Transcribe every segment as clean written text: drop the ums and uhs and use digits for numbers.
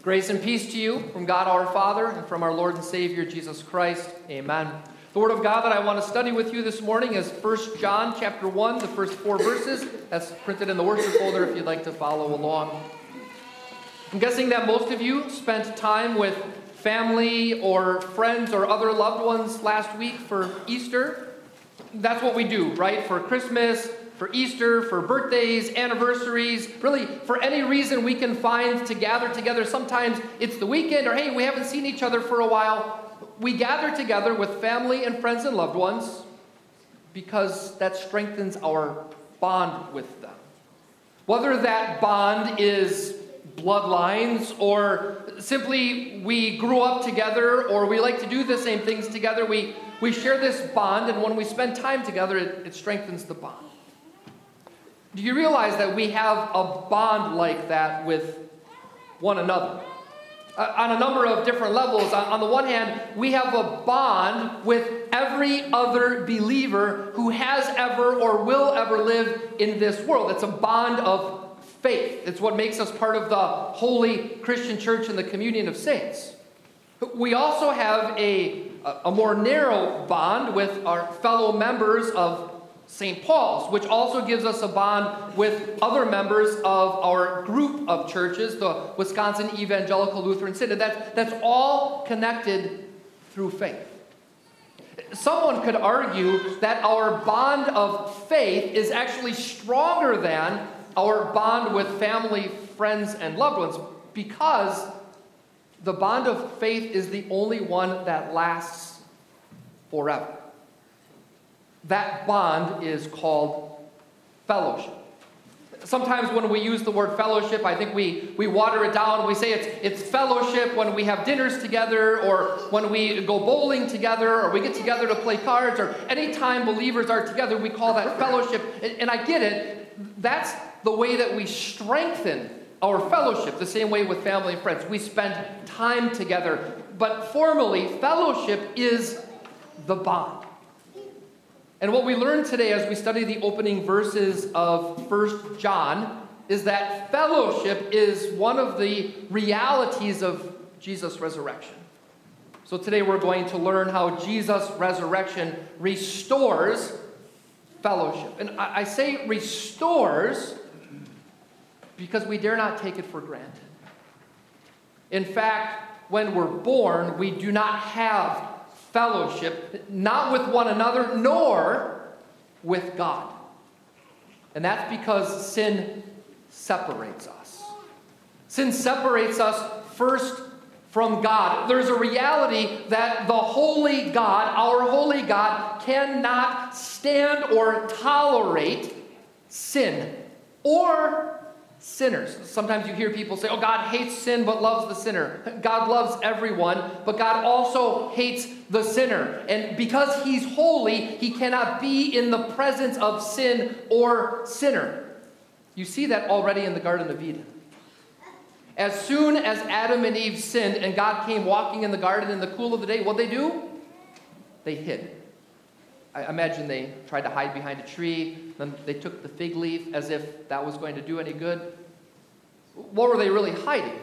Grace and peace to you from God our Father and from our Lord and Savior Jesus Christ. Amen. The Word of God that I want to study with you this morning is 1 John chapter 1, the first 4 verses. That's printed in the worship folder if you'd like to follow along. I'm guessing that most of you spent time with family or friends or other loved ones last week for Easter. That's what we do, right? For Christmas, for Easter, for birthdays, anniversaries, really for any reason we can find to gather together. Sometimes it's the weekend or, hey, we haven't seen each other for a while. We gather together with family and friends and loved ones because that strengthens our bond with them. Whether that bond is bloodlines or simply we grew up together or we like to do the same things together, we share this bond, and when we spend time together, it strengthens the bond. Do you realize that we have a bond like that with one another? On a number of different levels. On the one hand, we have a bond with every other believer who has ever or will ever live in this world. It's a bond of faith. It's what makes us part of the holy Christian church and the communion of saints. We also have a more narrow bond with our fellow members of St. Paul's, which also gives us a bond with other members of our group of churches, the Wisconsin Evangelical Lutheran Synod. That's all connected through faith. Someone could argue that our bond of faith is actually stronger than our bond with family, friends, and loved ones, because the bond of faith is the only one that lasts forever. That bond is called fellowship. Sometimes when we use the word fellowship, I think we water it down. We say it's fellowship when we have dinners together, or when we go bowling together, or we get together to play cards, or any time believers are together, we call that fellowship. And I get it. That's the way that we strengthen our fellowship, the same way with family and friends. We spend time together. But formally, fellowship is the bond. And what we learn today as we study the opening verses of 1 John is that fellowship is one of the realities of Jesus' resurrection. So today we're going to learn how Jesus' resurrection restores fellowship. And I say restores because we dare not take it for granted. In fact, when we're born, we do not have fellowship, not with one another, nor with God. And that's because sin separates us. Sin separates us first from God. There's a reality that the holy God, our holy God, cannot stand or tolerate sin or sinners. Sometimes you hear people say, oh, God hates sin but loves the sinner. God loves everyone, but God also hates the sinner. And because he's holy, he cannot be in the presence of sin or sinner. You see that already in the Garden of Eden. As soon as Adam and Eve sinned and God came walking in the garden in the cool of the day, what'd they do? They hid. I imagine they tried to hide behind a tree. Then they took the fig leaf as if that was going to do any good. What were they really hiding?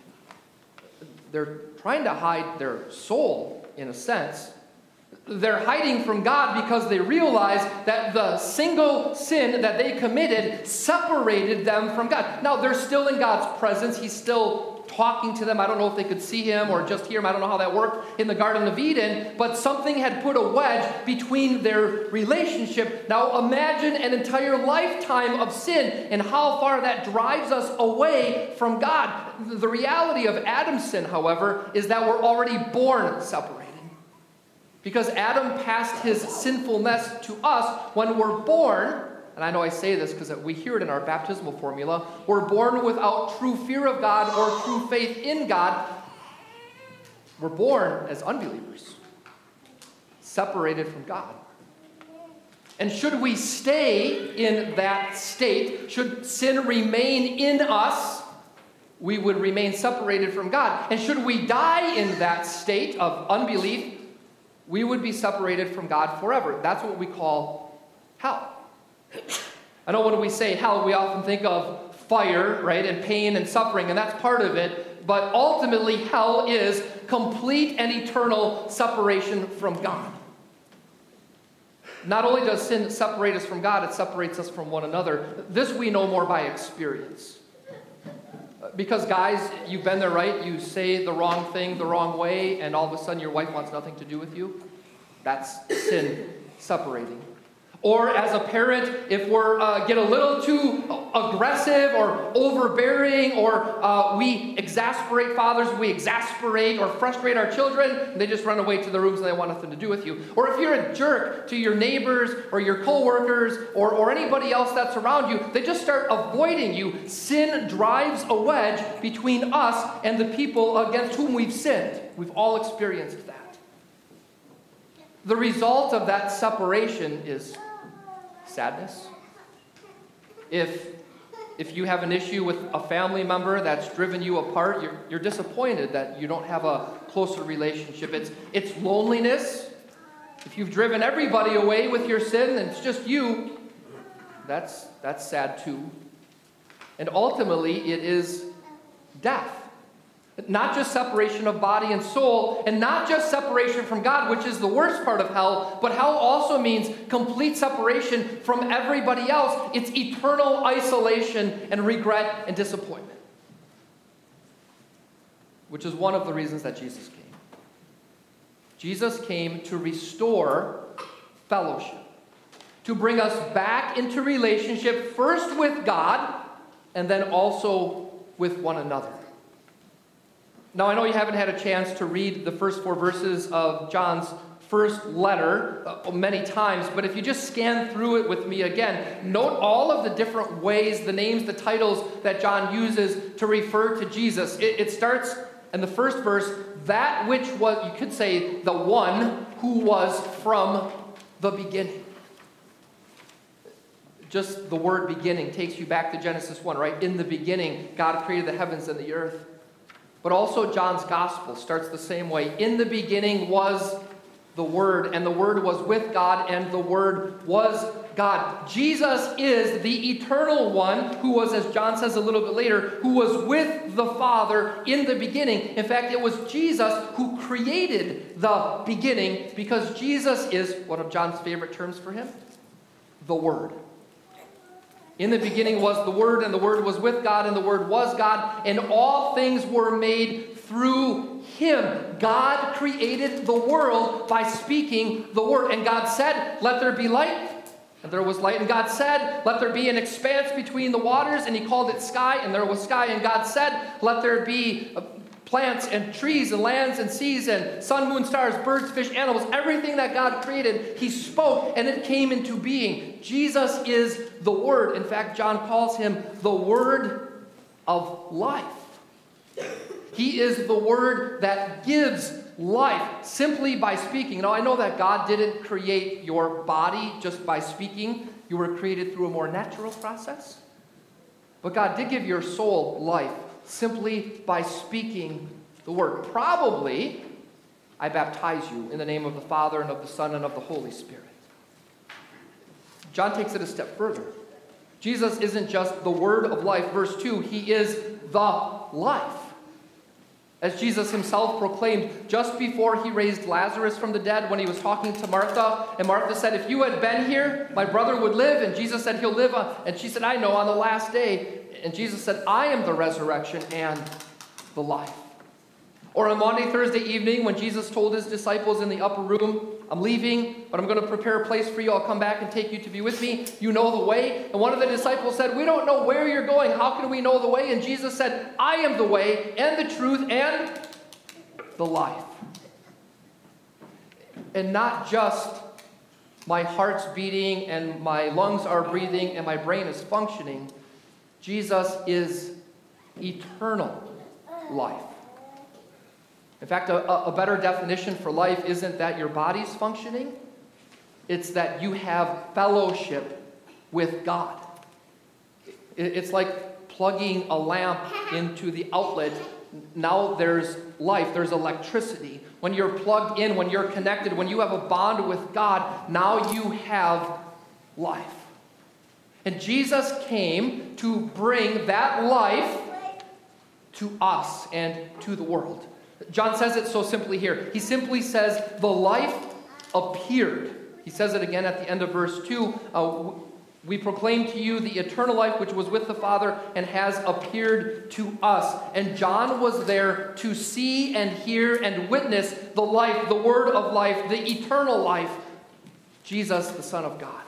They're trying to hide their soul, in a sense. They're hiding from God because they realize that the single sin that they committed separated them from God. Now, they're still in God's presence. He's still talking to them. I don't know if they could see him or just hear him. I don't know how that worked in the Garden of Eden, but something had put a wedge between their relationship. Now imagine an entire lifetime of sin and how far that drives us away from God. The reality of Adam's sin, however, is that we're already born separated. Because Adam passed his sinfulness to us when we're born. And I know I say this because we hear it in our baptismal formula. We're born without true fear of God or true faith in God. We're born as unbelievers, separated from God. And should we stay in that state, should sin remain in us, we would remain separated from God. And should we die in that state of unbelief, we would be separated from God forever. That's what we call hell. I know when we say hell, we often think of fire, right, and pain and suffering, and that's part of it. but ultimately hell is complete and eternal separation from God. Not only does sin separate us from God, it separates us from one another. This we know more by experience. Because guys, you've been there, right? You say the wrong thing the wrong way, and all of a sudden your wife wants nothing to do with you. That's sin separating. Or as a parent, if we're get a little too aggressive or overbearing, or we exasperate fathers, we exasperate or frustrate our children, they just run away to the rooms and they want nothing to do with you. Or if you're a jerk to your neighbors or your coworkers or anybody else that's around you, they just start avoiding you. Sin drives a wedge between us and the people against whom we've sinned. We've all experienced that. The result of that separation is sadness. If you have an issue with a family member that's driven you apart, you're disappointed that you don't have a closer relationship. It's loneliness. If you've driven everybody away with your sin and it's just you, that's sad too. And ultimately, it is death. Not just separation of body and soul, and not just separation from God, which is the worst part of hell, but hell also means complete separation from everybody else. It's eternal isolation and regret and disappointment, which is one of the reasons that Jesus came. Jesus came to restore fellowship, to bring us back into relationship, first with God, and then also with one another. Now, I know you haven't had a chance to read the first 4 verses of John's first letter many times, but if you just scan through it with me again, note all of the different ways, the names, the titles that John uses to refer to Jesus. It starts in the first verse, that which was, you could say, the one who was from the beginning. Just the word beginning takes you back to Genesis 1, right? In the beginning, God created the heavens and the earth. But also John's gospel starts the same way. In the beginning was the Word, and the Word was with God, and the Word was God. Jesus is the eternal one who was, as John says a little bit later, who was with the Father in the beginning. In fact, it was Jesus who created the beginning, because Jesus is one of John's favorite terms for him, the Word. In the beginning was the Word, and the Word was with God, and the Word was God, and all things were made through Him. God created the world by speaking the Word. And God said, let there be light. And there was light. And God said, let there be an expanse between the waters. And He called it sky, and there was sky. And God said, let there be plants and trees and lands and seas and sun, moon, stars, birds, fish, animals. Everything that God created, He spoke, and it came into being. Jesus is the Word. In fact, John calls Him the Word of life. He is the Word that gives life simply by speaking. Now, I know that God didn't create your body just by speaking. You were created through a more natural process. But God did give your soul life simply by speaking the Word. Probably, I baptize you in the name of the Father and of the Son and of the Holy Spirit. John takes it a step further. Jesus isn't just the Word of life. Verse 2, He is the life. As Jesus Himself proclaimed just before He raised Lazarus from the dead when He was talking to Martha. And Martha said, if you had been here, my brother would live. And Jesus said, he'll live. And she said, I know, on the last day. And Jesus said, I am the resurrection and the life. Or on Maundy, Thursday evening, when Jesus told His disciples in the upper room, I'm leaving, but I'm going to prepare a place for you. I'll come back and take you to be with me. You know the way. And one of the disciples said, we don't know where you're going. How can we know the way? And Jesus said, I am the way and the truth and the life. And not just my heart's beating and my lungs are breathing and my brain is functioning. Jesus is eternal life. In fact, a better definition for life isn't that your body's functioning. It's that you have fellowship with God. It's like plugging a lamp into the outlet. Now there's life, there's electricity. When you're plugged in, when you're connected, when you have a bond with God, now you have life. And Jesus came to bring that life to us and to the world. John says it so simply here. He simply says, the life appeared. He says it again at the end of verse 2. We proclaim to you the eternal life which was with the Father and has appeared to us. And John was there to see and hear and witness the life, the word of life, the eternal life, Jesus, the Son of God.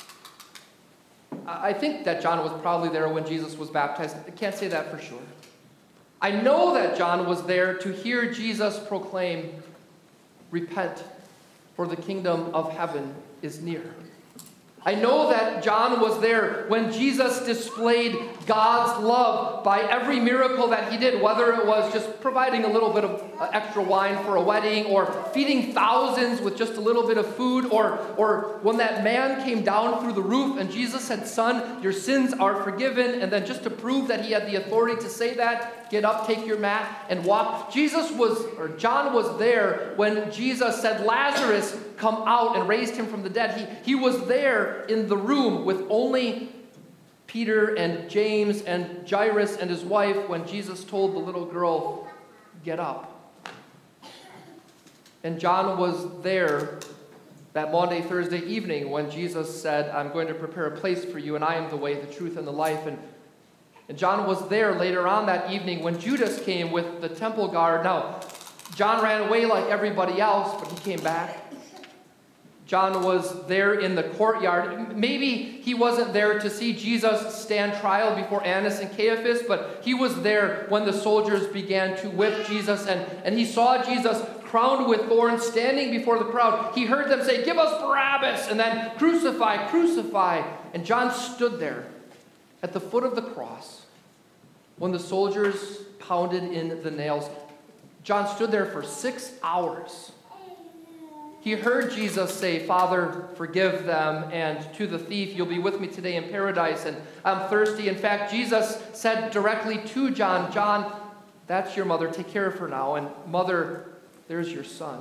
I think that John was probably there when Jesus was baptized. I can't say that for sure. I know that John was there to hear Jesus proclaim, repent, for the kingdom of heaven is near. I know that John was there when Jesus displayed God's love by every miracle that he did, whether it was just providing a little bit of extra wine for a wedding, or feeding thousands with just a little bit of food, or when that man came down through the roof and Jesus said, "Son, your sins are forgiven," and then just to prove that he had the authority to say that, get up, take your mat, and walk. John was there when Jesus said, "Lazarus, come out," and raised him from the dead. He was there in the room with only Peter and James and Jairus and his wife when Jesus told the little girl, "Get up." And John was there that Maundy, Thursday evening when Jesus said, "I'm going to prepare a place for you, and I am the way, the truth, and the life." And John was there later on that evening when Judas came with the temple guard. Now, John ran away like everybody else, but he came back. John was there in the courtyard. Maybe he wasn't there to see Jesus stand trial before Annas and Caiaphas, but he was there when the soldiers began to whip Jesus, and he saw Jesus crowned with thorns standing before the crowd. He heard them say, "Give us Barabbas," and then "Crucify, crucify." And John stood there at the foot of the cross when the soldiers pounded in the nails. John stood there for 6 hours. He heard Jesus say, "Father, forgive them," and to the thief, "You'll be with me today in paradise," and "I'm thirsty." In fact, Jesus said directly to John, "John, that's your mother. Take care of her now. And mother, there's your son."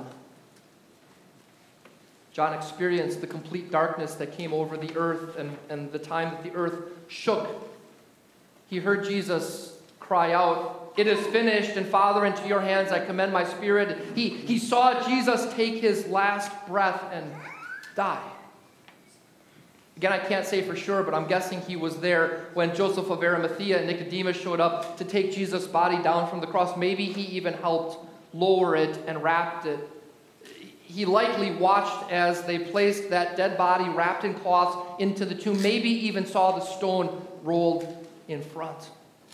John experienced the complete darkness that came over the earth and the time that the earth shook. He heard Jesus cry out, "It is finished, and Father, into your hands I commend my spirit." He saw Jesus take his last breath and die. Again, I can't say for sure, but I'm guessing he was there when Joseph of Arimathea and Nicodemus showed up to take Jesus' body down from the cross. Maybe he even helped lower it and wrapped it. He likely watched as they placed that dead body wrapped in cloths into the tomb, maybe even saw the stone rolled in front.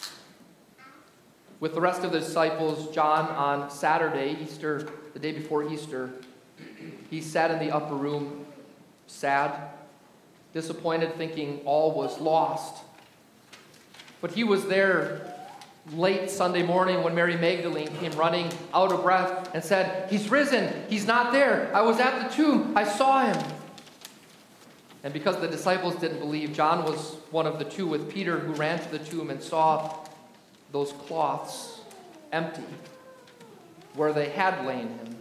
With the rest of the disciples, John, on Saturday, Easter, the day before Easter, he sat in the upper room, sad, disappointed, thinking all was lost. But he was there late Sunday morning when Mary Magdalene came running out of breath and said, "He's risen. He's not there. I was at the tomb. I saw him." And because the disciples didn't believe, John was one of the two with Peter who ran to the tomb and saw those cloths empty where they had lain him.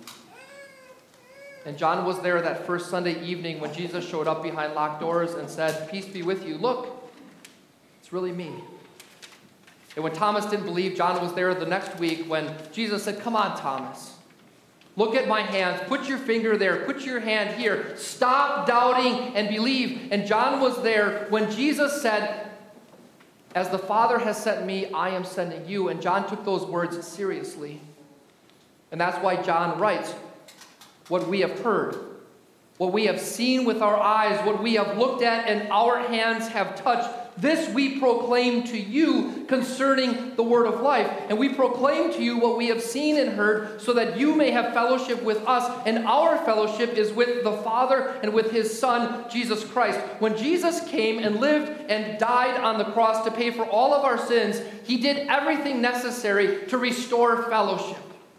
And John was there that first Sunday evening when Jesus showed up behind locked doors and said, "Peace be with you. Look, it's really me." And when Thomas didn't believe, John was there the next week when Jesus said, "Come on, Thomas. Look at my hands. Put your finger there. Put your hand here. Stop doubting and believe." And John was there when Jesus said, "As the Father has sent me, I am sending you." And John took those words seriously. And that's why John writes, "What we have heard, what we have seen with our eyes, what we have looked at and our hands have touched, this we proclaim to you concerning the word of life. And we proclaim to you what we have seen and heard, so that you may have fellowship with us. And our fellowship is with the Father and with his Son, Jesus Christ." When Jesus came and lived and died on the cross to pay for all of our sins, he did everything necessary to restore fellowship.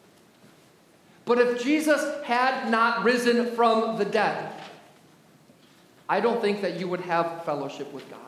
But if Jesus had not risen from the dead, I don't think that you would have fellowship with God.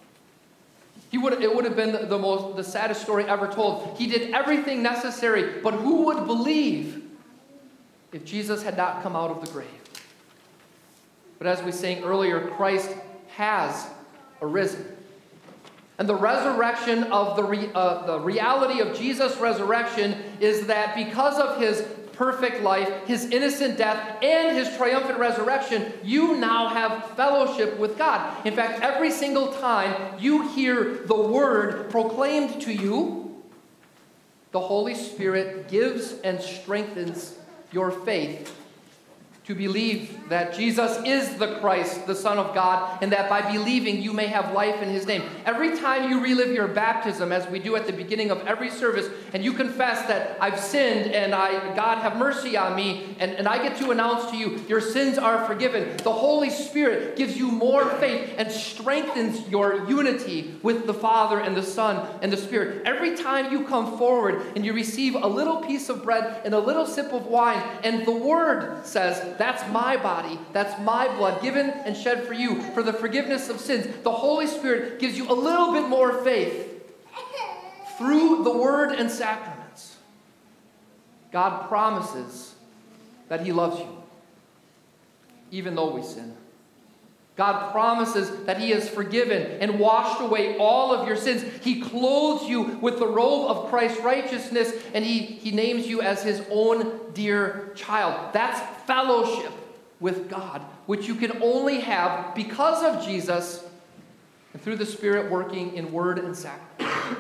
It would have been the saddest story ever told. He did everything necessary, but who would believe if Jesus had not come out of the grave? But as we sang earlier, Christ has arisen. And the resurrection of the reality of Jesus' resurrection is that because of his perfect life, his innocent death, and his triumphant resurrection, you now have fellowship with God. In fact, every single time you hear the word proclaimed to you, the Holy Spirit gives and strengthens your faith to believe that Jesus is the Christ, the Son of God, and that by believing you may have life in his name. Every time you relive your baptism, as we do at the beginning of every service, and you confess that I've sinned and God have mercy on me, and I get to announce to you, your sins are forgiven, the Holy Spirit gives you more faith and strengthens your unity with the Father and the Son and the Spirit. Every time you come forward and you receive a little piece of bread and a little sip of wine, and the Word says, that's my body, that's my blood, given and shed for you for the forgiveness of sins. The Holy Spirit gives you a little bit more faith through the Word and sacraments. God promises that he loves you, even though we sin. God promises that he has forgiven and washed away all of your sins. He clothes you with the robe of Christ's righteousness, and he names you as his own dear child. That's fellowship with God, which you can only have because of Jesus and through the Spirit working in word and sacrament.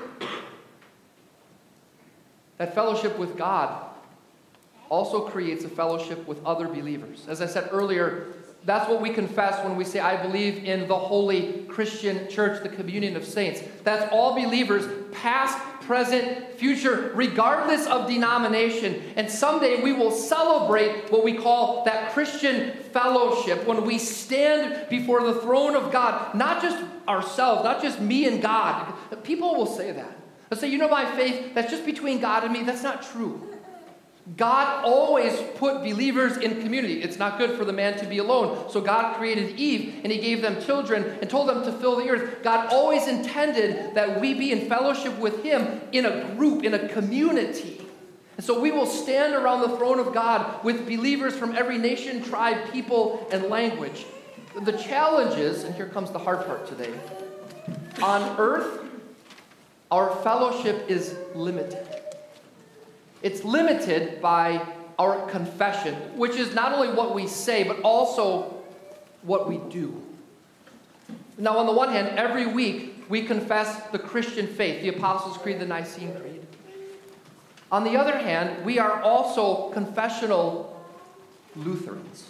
That fellowship with God also creates a fellowship with other believers. As I said earlier, that's what we confess when we say, I believe in the holy Christian church, the communion of saints. That's all believers, past, present, future, regardless of denomination. And someday we will celebrate what we call that Christian fellowship when we stand before the throne of God, not just ourselves, not just me and God. People will say that. They'll say, my faith, that's just between God and me. That's not true. God always put believers in community. It's not good for the man to be alone. So God created Eve, and he gave them children and told them to fill the earth. God always intended that we be in fellowship with him in a group, in a community. And so we will stand around the throne of God with believers from every nation, tribe, people, and language. The challenge is, and here comes the hard part today, on earth, our fellowship is limited. It's limited by our confession, which is not only what we say, but also what we do. Now, on the one hand, every week we confess the Christian faith, the Apostles' Creed, the Nicene Creed. On the other hand, we are also confessional Lutherans.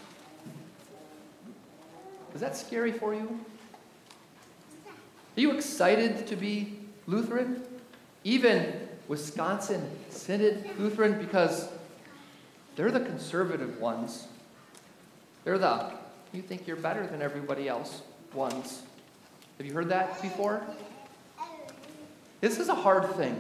Is that scary for you? Are you excited to be Lutheran? Even Wisconsin Synod Lutheran, because they're the conservative ones. They're the, you think you're better than everybody else ones. Have you heard that before? This is a hard thing.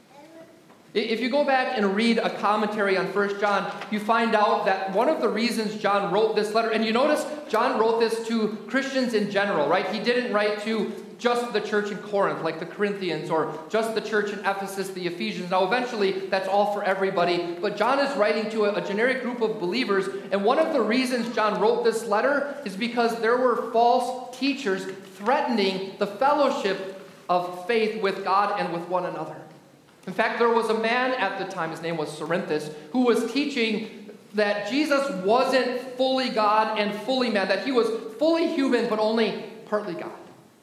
If you go back and read a commentary on 1 John, you find out that one of the reasons John wrote this letter, and you notice John wrote this to Christians in general, right? He didn't write to just the church in Corinth, like the Corinthians, or just the church in Ephesus, the Ephesians. Now, eventually, that's all for everybody. But John is writing to a generic group of believers, and one of the reasons John wrote this letter is because there were false teachers threatening the fellowship of faith with God and with one another. In fact, there was a man at the time, his name was Cerinthus, who was teaching that Jesus wasn't fully God and fully man, that he was fully human but only partly God.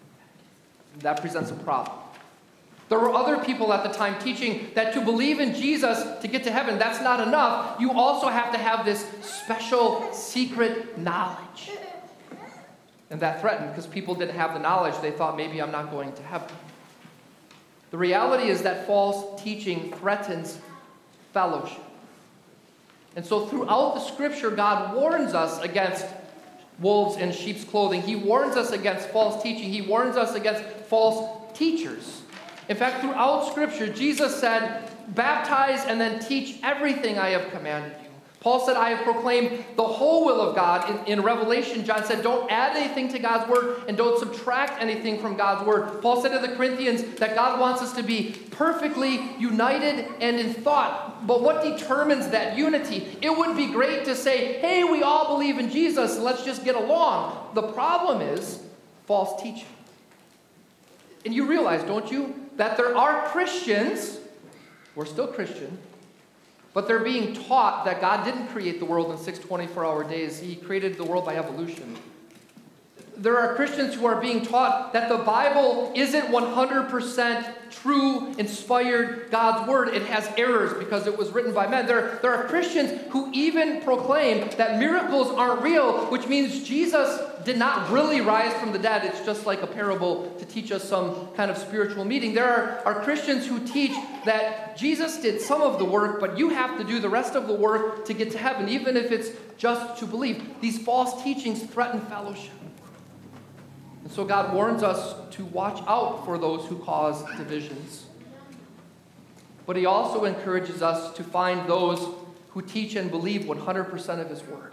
That presents a problem. There were other people at the time teaching that to believe in Jesus to get to heaven, that's not enough. You also have to have this special secret knowledge. And that threatened because people didn't have the knowledge. They thought, maybe I'm not going to heaven. The reality is that false teaching threatens fellowship. And so throughout the Scripture, God warns us against wolves in sheep's clothing. He warns us against false teaching. He warns us against false teachers. In fact, throughout Scripture, Jesus said, baptize and then teach everything I have commanded you. Paul said, I have proclaimed the whole will of God. In Revelation, John said, don't add anything to God's word and don't subtract anything from God's word. Paul said to the Corinthians that God wants us to be perfectly united and in thought. But what determines that unity? It would be great to say, hey, we all believe in Jesus, let's just get along. The problem is false teaching. And you realize, don't you, that there are Christians, we're still Christian, but they're being taught that God didn't create the world in 6 24-hour days. He created the world by evolution. There are Christians who are being taught that the Bible isn't 100% true, inspired God's word. It has errors because it was written by men. There are Christians who even proclaim that miracles aren't real, which means Jesus did not really rise from the dead. It's just like a parable to teach us some kind of spiritual meaning. There are Christians who teach that Jesus did some of the work, but you have to do the rest of the work to get to heaven, even if it's just to believe. These false teachings threaten fellowship. And so God warns us to watch out for those who cause divisions. But he also encourages us to find those who teach and believe 100% of his word.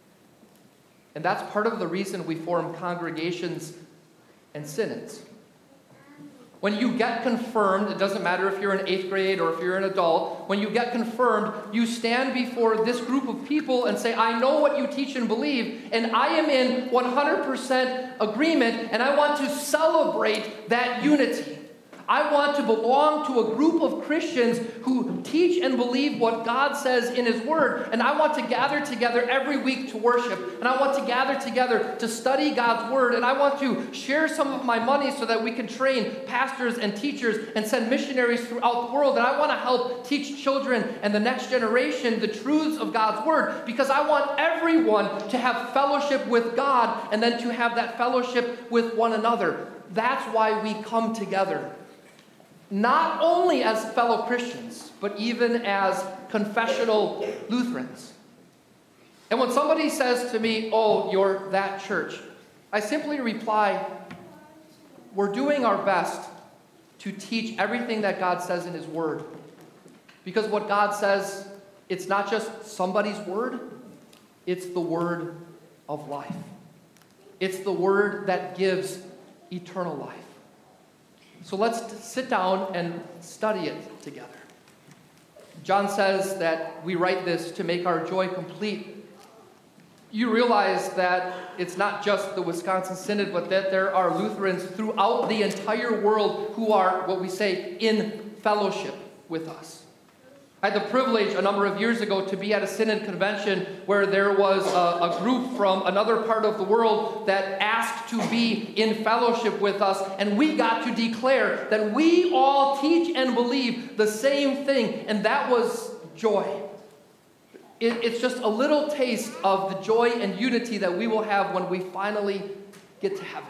And that's part of the reason we form congregations and synods. When you get confirmed, it doesn't matter if you're in 8th grade or if you're an adult, when you get confirmed, you stand before this group of people and say, I know what you teach and believe, and I am in 100% agreement, and I want to celebrate that unity. I want to belong to a group of Christians who teach and believe what God says in his word. And I want to gather together every week to worship. And I want to gather together to study God's word. And I want to share some of my money so that we can train pastors and teachers and send missionaries throughout the world. And I want to help teach children and the next generation the truths of God's word, because I want everyone to have fellowship with God and then to have that fellowship with one another. That's why we come together. Not only as fellow Christians, but even as confessional Lutherans. And when somebody says to me, oh, you're that church, I simply reply, we're doing our best to teach everything that God says in his word. Because what God says, it's not just somebody's word, it's the word of life. It's the word that gives eternal life. So let's sit down and study it together. John says that we write this to make our joy complete. You realize that it's not just the Wisconsin Synod, but that there are Lutherans throughout the entire world who are, what we say, in fellowship with us. I had the privilege a number of years ago to be at a synod convention where there was a group from another part of the world that asked to be in fellowship with us, and we got to declare that we all teach and believe the same thing, and that was joy. It's just a little taste of the joy and unity that we will have when we finally get to heaven.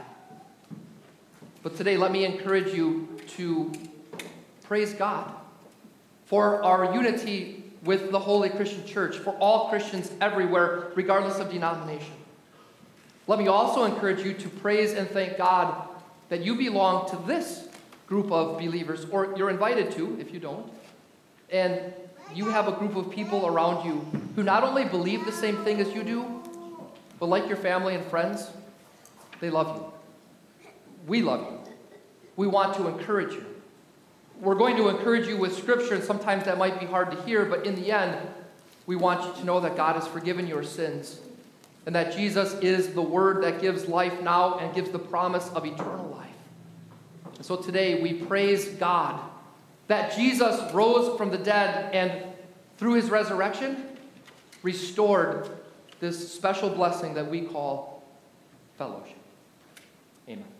But today, let me encourage you to praise God for our unity with the Holy Christian Church, for all Christians everywhere, regardless of denomination. Let me also encourage you to praise and thank God that you belong to this group of believers, or you're invited to if you don't, and you have a group of people around you who not only believe the same thing as you do, but like your family and friends, they love you. We love you. We want to encourage you. We're going to encourage you with Scripture, and sometimes that might be hard to hear, but in the end, we want you to know that God has forgiven your sins, and that Jesus is the Word that gives life now and gives the promise of eternal life. And so today, we praise God that Jesus rose from the dead, and through his resurrection, restored this special blessing that we call fellowship. Amen.